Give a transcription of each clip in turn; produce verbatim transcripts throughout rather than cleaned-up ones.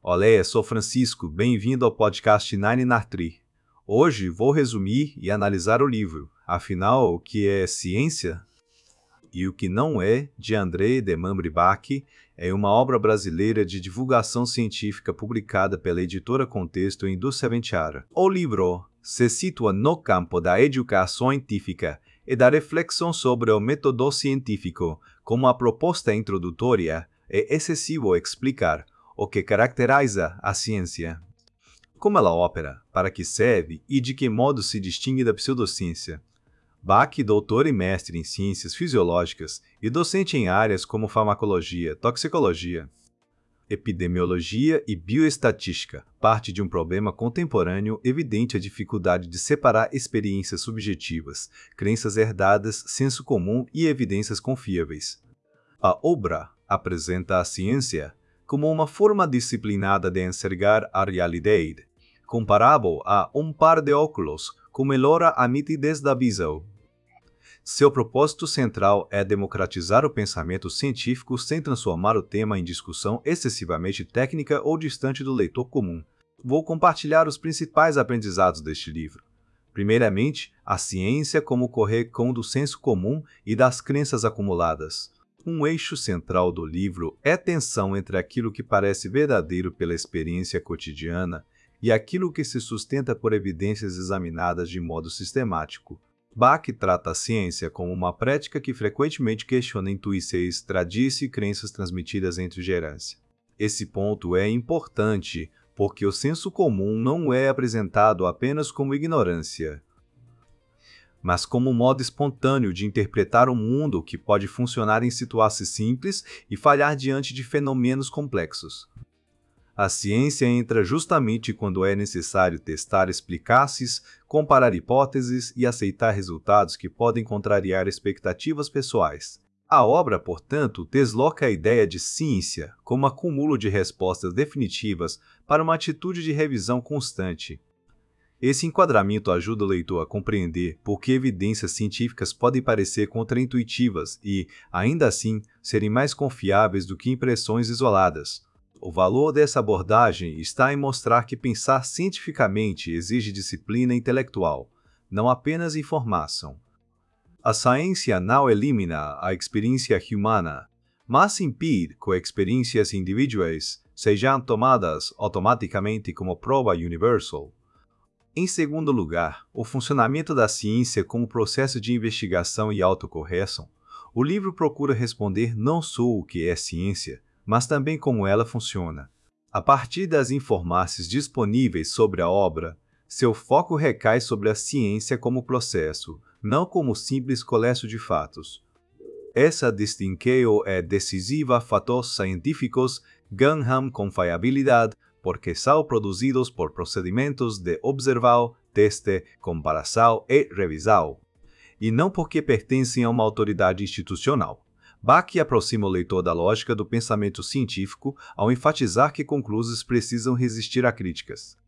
Olé, sou Francisco, bem-vindo ao podcast Nine Nartri. Hoje vou resumir e analisar o livro, afinal, o que é ciência e o que não é, de André de Membri-Bach, é uma obra brasileira de divulgação científica publicada pela editora Contexto em dois mil e vinte. O livro se situa no campo da educação científica e da reflexão sobre o método científico. Como a proposta introdutória, é excessivo explicar o que caracteriza a ciência, como ela opera, para que serve e de que modo se distingue da pseudociência. Bach, doutor e mestre em ciências fisiológicas e docente em áreas como farmacologia, toxicologia, epidemiologia e bioestatística, parte de um problema contemporâneo evidente a dificuldade de separar experiências subjetivas, crenças herdadas, senso comum e evidências confiáveis. A obra apresenta a ciência como uma forma disciplinada de enxergar a realidade, comparável a um par de óculos que melhora a nitidez da visão. Seu propósito central é democratizar o pensamento científico sem transformar o tema em discussão excessivamente técnica ou distante do leitor comum. Vou compartilhar os principais aprendizados deste livro. Primeiramente, a ciência como correcão do senso comum e das crenças acumuladas. Um eixo central do livro é a tensão entre aquilo que parece verdadeiro pela experiência cotidiana e aquilo que se sustenta por evidências examinadas de modo sistemático. Bach trata a ciência como uma prática que frequentemente questiona intuições, tradições e crenças transmitidas entre gerência. Esse ponto é importante porque o senso comum não é apresentado apenas como ignorância, mas como um modo espontâneo de interpretar o mundo que pode funcionar em situações simples e falhar diante de fenômenos complexos. A ciência entra justamente quando é necessário testar explicações, comparar hipóteses e aceitar resultados que podem contrariar expectativas pessoais. A obra, portanto, desloca a ideia de ciência como acúmulo de respostas definitivas para uma atitude de revisão constante. Esse enquadramento ajuda o leitor a compreender por que evidências científicas podem parecer contraintuitivas e, ainda assim, serem mais confiáveis do que impressões isoladas. O valor dessa abordagem está em mostrar que pensar cientificamente exige disciplina intelectual, não apenas informação. A ciência não elimina a experiência humana, mas impede que experiências individuais sejam tomadas automaticamente como prova universal. Em segundo lugar, o funcionamento da ciência como processo de investigação e autocorreção. O livro procura responder não só o que é ciência, mas também como ela funciona. A partir das informações disponíveis sobre a obra, seu foco recai sobre a ciência como processo, não como simples colégio de fatos. Essa distinção é decisiva. Fatos científicos ganham confiabilidade porque são produzidos por procedimentos de observação, teste, comparação e revisão, e não porque pertencem a uma autoridade institucional. Bach aproxima o leitor da lógica do pensamento científico ao enfatizar que conclusões precisam resistir a críticas,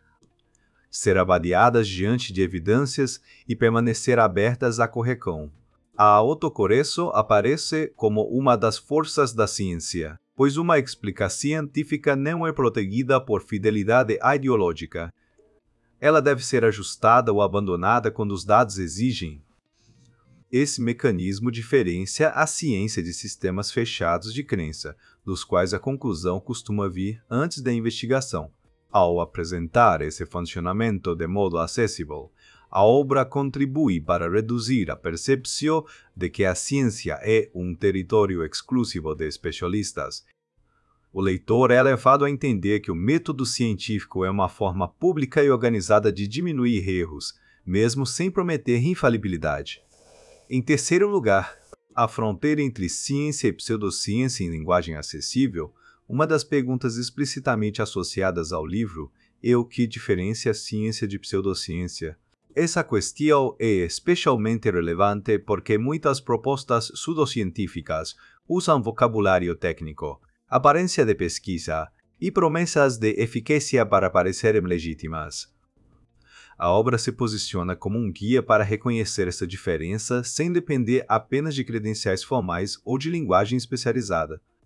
ser avaliadas diante de evidências e permanecer abertas à correção. A autocorreção aparece como uma das forças da ciência, pois uma explicação científica não é protegida por fidelidade ideológica. Ela deve ser ajustada ou abandonada quando os dados exigem. Esse mecanismo diferencia a ciência de sistemas fechados de crença, dos quais a conclusão costuma vir antes da investigação. Ao apresentar esse funcionamento de modo acessível, a obra contribui para reduzir a percepção de que a ciência é um território exclusivo de especialistas. O leitor é levado a entender que o método científico é uma forma pública e organizada de diminuir erros, mesmo sem prometer infalibilidade. Em terceiro lugar, a fronteira entre ciência e pseudociência em linguagem acessível. Uma das perguntas explicitamente associadas ao livro é o que diferencia a ciência de pseudociência. Essa questão é especialmente relevante porque muitas propostas pseudocientíficas usam vocabulário técnico, aparência de pesquisa e promessas de eficácia para parecerem legítimas. A obra se posiciona como um guia para reconhecer essa diferença sem depender apenas de credenciais formais ou de linguagem especializada.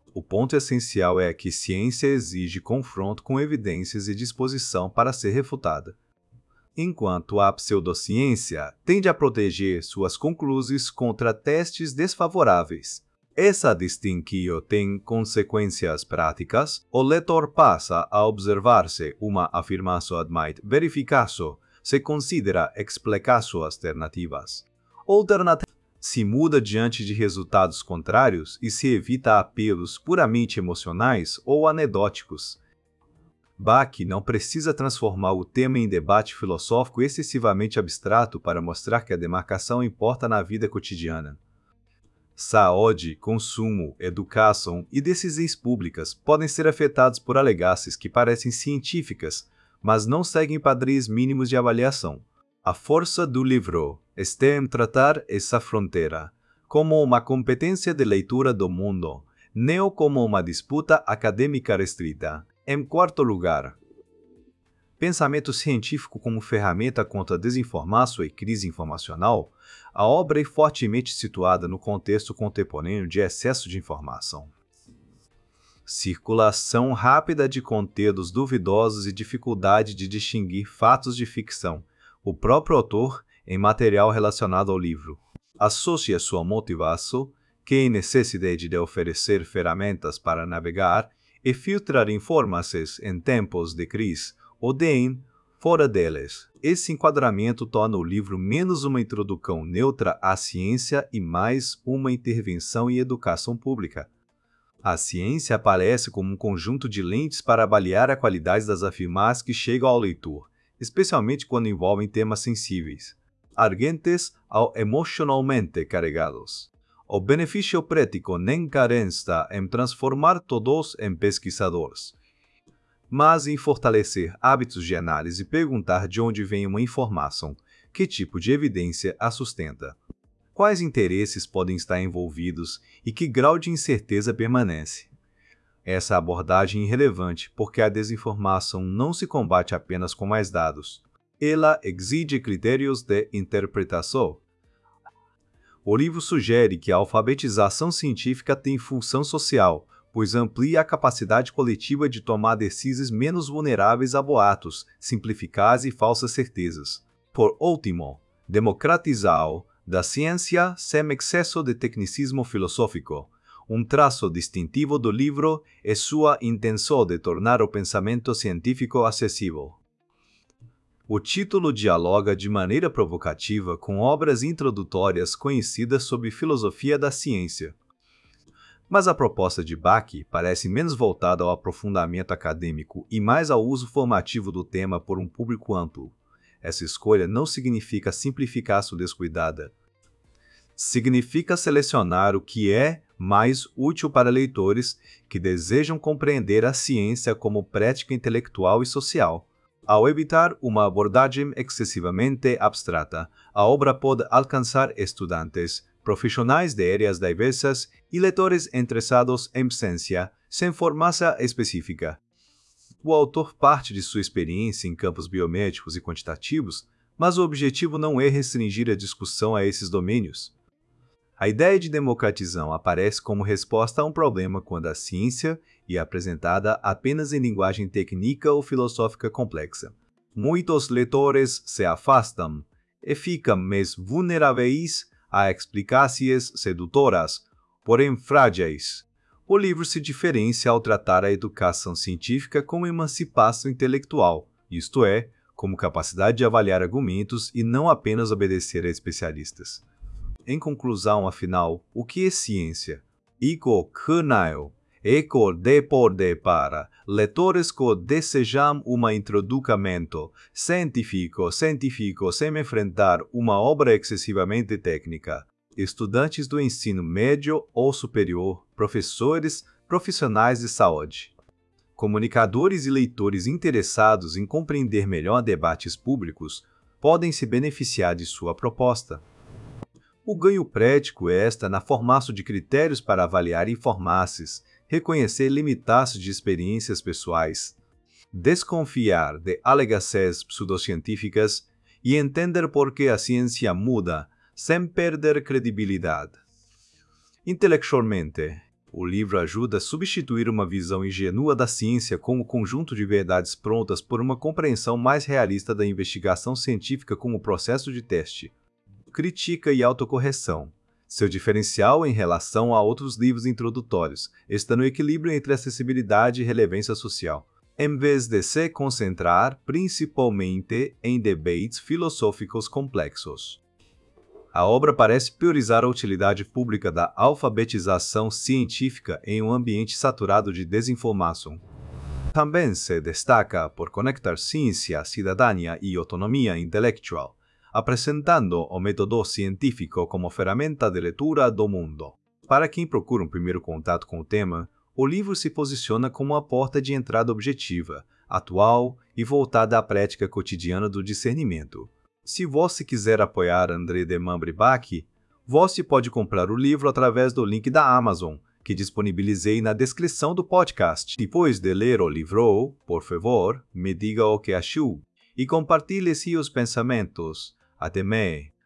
O ponto essencial é que ciência exige confronto com evidências e disposição para ser refutada, enquanto a pseudociência tende a proteger suas conclusões contra testes desfavoráveis. Essa distinção tem consequências práticas. O leitor passa a observar-se uma afirmação admite verificação se considera explicação alternativas. Alternativa se muda diante de resultados contrários e se evita apelos puramente emocionais ou anedóticos. Bach não precisa transformar o tema em debate filosófico excessivamente abstrato para mostrar que a demarcação importa na vida cotidiana. Saúde, consumo, educação e decisões públicas podem ser afetados por alegações que parecem científicas, mas não seguem padrões mínimos de avaliação. A força do livro está em tratar essa fronteira como uma competência de leitura do mundo, não como uma disputa acadêmica restrita. Em quarto lugar, pensamento científico como ferramenta contra a desinformação e crise informacional, a obra é fortemente situada no contexto contemporâneo de excesso de informação. Circulação rápida de conteúdos duvidosos e dificuldade de distinguir fatos de ficção. O próprio autor, em material relacionado ao livro, associa sua motivação, que é a necessidade de oferecer ferramentas para navegar e filtrar informações em tempos de crise ou de fora deles. Esse enquadramento torna o livro menos uma introdução neutra à ciência e mais uma intervenção em educação pública. A ciência aparece como um conjunto de lentes para avaliar a qualidade das afirmações que chegam ao leitor, especialmente quando envolvem temas sensíveis, argentes ou emocionalmente carregados. O benefício prático nem caresta em transformar todos em pesquisadores, mas em fortalecer hábitos de análise e perguntar de onde vem uma informação, que tipo de evidência a sustenta, quais interesses podem estar envolvidos e que grau de incerteza permanece. Essa abordagem é irrelevante porque a desinformação não se combate apenas com mais dados. Ela exige critérios de interpretação. O livro sugere que a alfabetização científica tem função social, pois amplia a capacidade coletiva de tomar decisões menos vulneráveis a boatos, simplificadas e falsas certezas. Por último, democratizar da ciência sem excesso de tecnicismo filosófico. Um traço distintivo do livro é sua intenção de tornar o pensamento científico acessível. O título dialoga de maneira provocativa com obras introdutórias conhecidas sobre filosofia da ciência. Mas a proposta de Bach parece menos voltada ao aprofundamento acadêmico e mais ao uso formativo do tema por um público amplo. Essa escolha não significa simplificar sua descuidada. Significa selecionar o que é mais útil para leitores que desejam compreender a ciência como prática intelectual e social. Ao evitar uma abordagem excessivamente abstrata, a obra pode alcançar estudantes, profissionais de áreas diversas e leitores interessados em ciência, sem formação específica. O autor parte de sua experiência em campos biomédicos e quantitativos, mas o objetivo não é restringir a discussão a esses domínios. A ideia de democratização aparece como resposta a um problema quando a ciência é apresentada apenas em linguagem técnica ou filosófica complexa. Muitos leitores se afastam e ficam mais vulneráveis a explicações sedutoras, porém frágeis. O livro se diferencia ao tratar a educação científica como emancipação intelectual, isto é, como capacidade de avaliar argumentos e não apenas obedecer a especialistas. Em conclusão, afinal, o que é ciência? Ico Knaio, eco deporte para leitores que desejam um introducamento científico, científico sem enfrentar uma obra excessivamente técnica. Estudantes do ensino médio ou superior, professores, profissionais de saúde, comunicadores e leitores interessados em compreender melhor debates públicos podem se beneficiar de sua proposta. O ganho prático é esta na formação de critérios para avaliar informações, reconhecer limitações de experiências pessoais, desconfiar de alegações pseudocientíficas e entender por que a ciência muda sem perder credibilidade. Intelectualmente, O livro ajuda a substituir uma visão ingênua da ciência como conjunto de verdades prontas por uma compreensão mais realista da investigação científica como processo de teste. Crítica e autocorreção. Seu diferencial em relação a outros livros introdutórios está no equilíbrio entre acessibilidade e relevância social, em vez de se concentrar principalmente em debates filosóficos complexos. A obra parece priorizar a utilidade pública da alfabetização científica em um ambiente saturado de desinformação. Também se destaca por conectar ciência, cidadania e autonomia intelectual, apresentando o método científico como ferramenta de leitura do mundo. Para quem procura um primeiro contato com o tema, o livro se posiciona como uma porta de entrada objetiva, atual e voltada à prática cotidiana do discernimento. Se você quiser apoiar André de Membri-Bach, você pode comprar o livro através do link da Amazon, que disponibilizei na descrição do podcast. Depois de ler o livro, por favor, me diga o que achou e compartilhe seus pensamentos. Até mais.